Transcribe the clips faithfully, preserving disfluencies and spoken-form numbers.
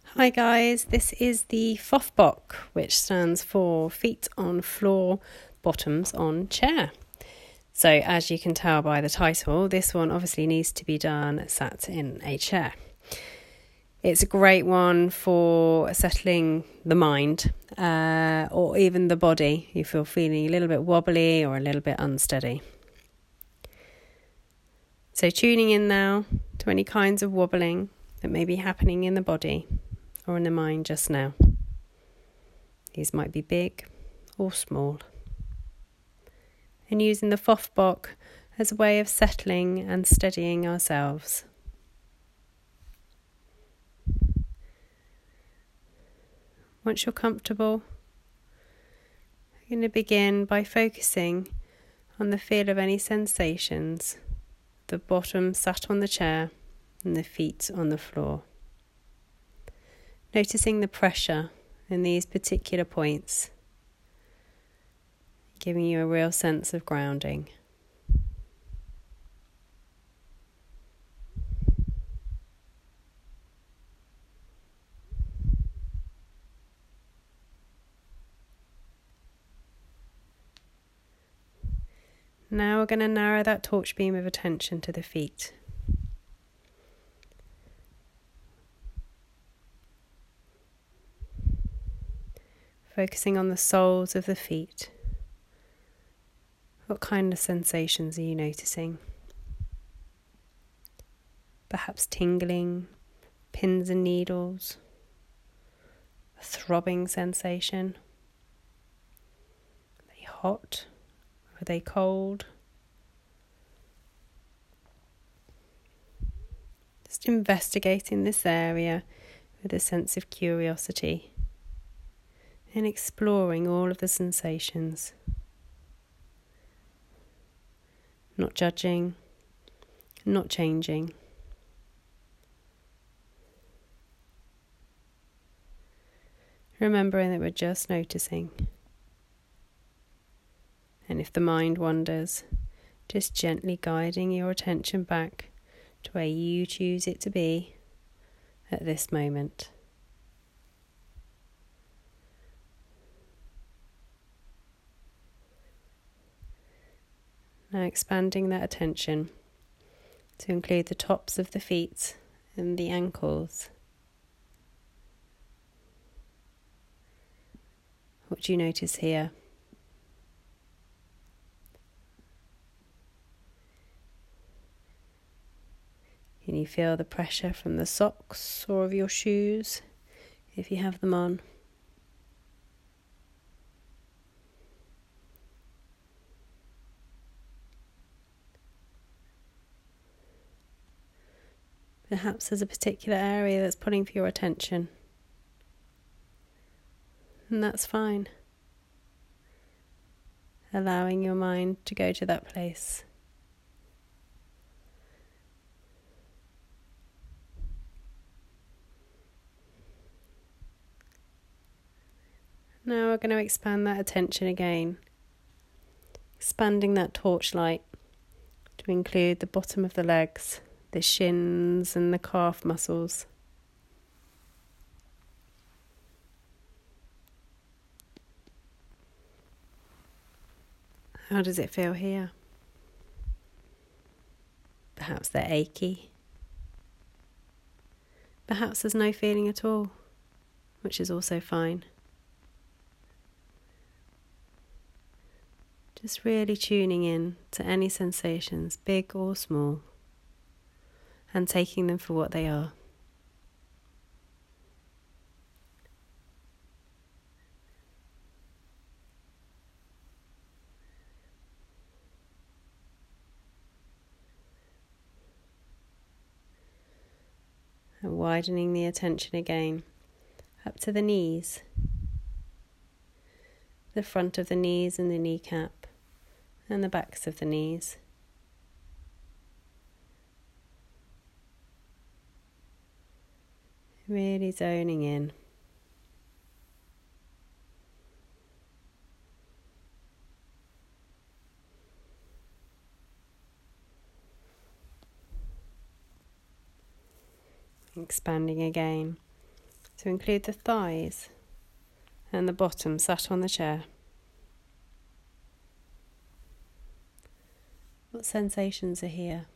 Hi guys, this is the F O F B O C, which stands for Feet on Floor, Bottoms on Chair. So as you can tell by the title, this one obviously needs to be done sat in a chair. It's a great one for settling the mind uh, or even the body. You feel feeling a little bit wobbly or a little bit unsteady. So tuning in now to any kinds of wobbling that may be happening in the body or in the mind just now. These might be big or small. And using the F O F B O C as a way of settling and steadying ourselves. Once you're comfortable, you're going to begin by focusing on the feel of any sensations, the bottom sat on the chair and the feet on the floor. Noticing the pressure in these particular points, giving you a real sense of grounding. Now we're going to narrow that torch beam of attention to the feet. Focusing on the soles of the feet. What kind of sensations are you noticing? Perhaps tingling, pins and needles, a throbbing sensation. Are they hot? Are they cold? Just investigating this area with a sense of curiosity and exploring all of the sensations. Not judging, not changing. Remembering that we're just noticing. And if the mind wanders, just gently guiding your attention back to where you choose it to be at this moment. Now expanding that attention to include the tops of the feet and the ankles. What do you notice here? Can you feel the pressure from the socks or of your shoes if you have them on? Perhaps there's a particular area that's pulling for your attention. And that's fine. Allowing your mind to go to that place. Now we're going to expand that attention again. Expanding that torchlight to include the bottom of the legs, the shins and the calf muscles. How does it feel here? Perhaps they're achy. Perhaps there's no feeling at all, which is also fine. Just really tuning in to any sensations, big or small, and taking them for what they are. And widening the attention again up to the knees, the front of the knees and the kneecap, and the backs of the knees. Really zoning in. Expanding again to include the thighs and the bottom sat on the chair. What sensations are here?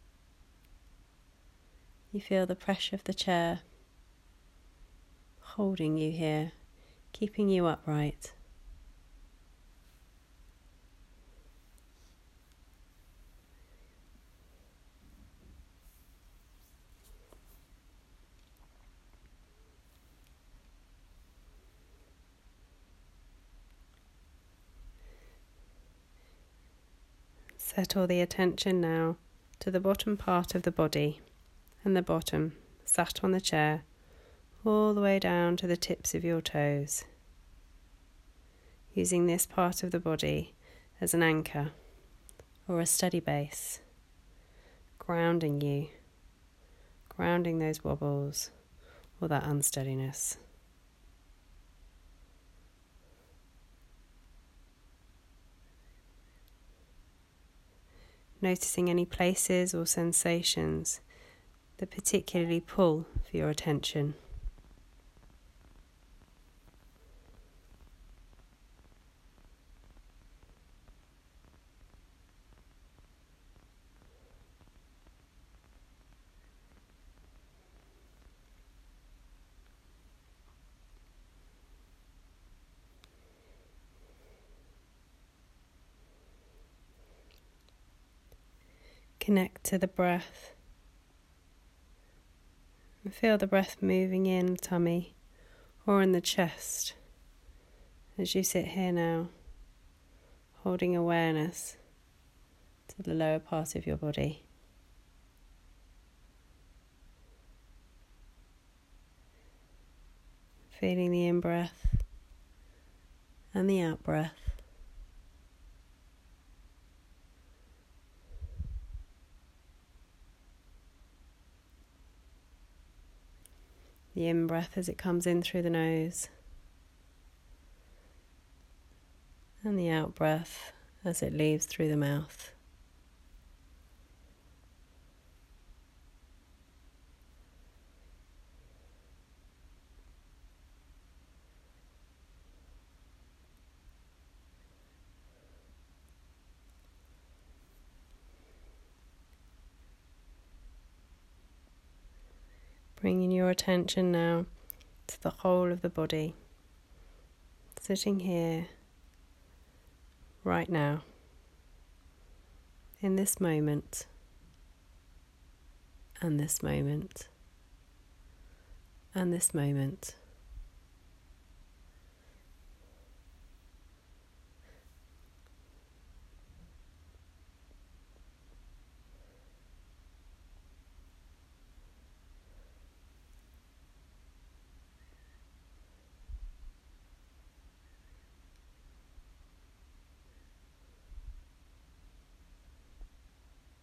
You feel the pressure of the chair holding you here, keeping you upright. Settle the attention now to the bottom part of the body and the bottom sat on the chair all the way down to the tips of your toes, using this part of the body as an anchor or a steady base, grounding you, grounding those wobbles or that unsteadiness. Noticing any places or sensations that particularly pull for your attention. Connect to the breath and feel the breath moving in the tummy or in the chest as you sit here now, holding awareness to the lower part of your body. Feeling the in-breath and the out-breath. The in-breath as it comes in through the nose, and the out-breath as it leaves through the mouth. Bringing your attention now to the whole of the body, sitting here, right now, in this moment, and this moment, and this moment.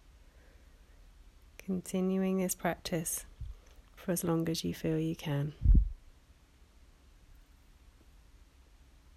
Continuing this practice for as long as you feel you can.